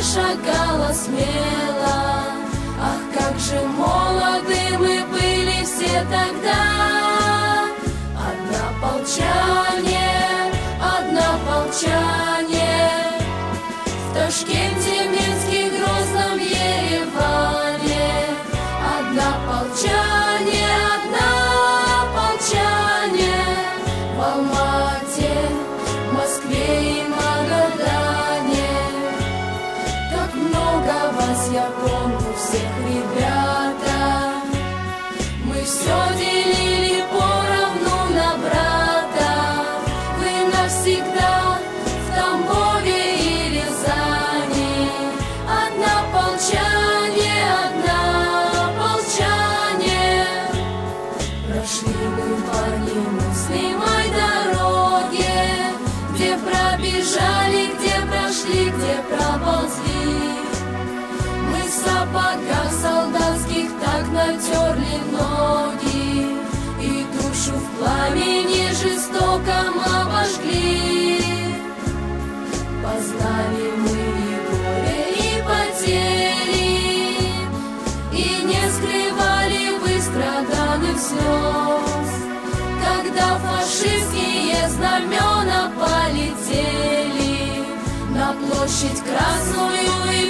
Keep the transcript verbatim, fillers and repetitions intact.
шагала смело. Ах, как же молоды мы были все тогда. Однополчане, однополчане, в Ташкенте, Минске, Грозном, Ереване. Однополчане, однополчане, в Алмате, Москве и Магадане. Как много вас, я помню, всех, ребята. Мы все делили поровну на брата. Вы навсегда в Тамбове и Рязани. Однополчане, однополчане, прошли мы по немыслимой дороге, где пробежали, где прошли, где проползли. Мы в сапогах солдатских так натерли ноги и душу в пламени жестоком обожгли. Познали мы и горе, и потери, и не скрывали выстраданных слез, когда фашистские знамена полетели на площадь Красную.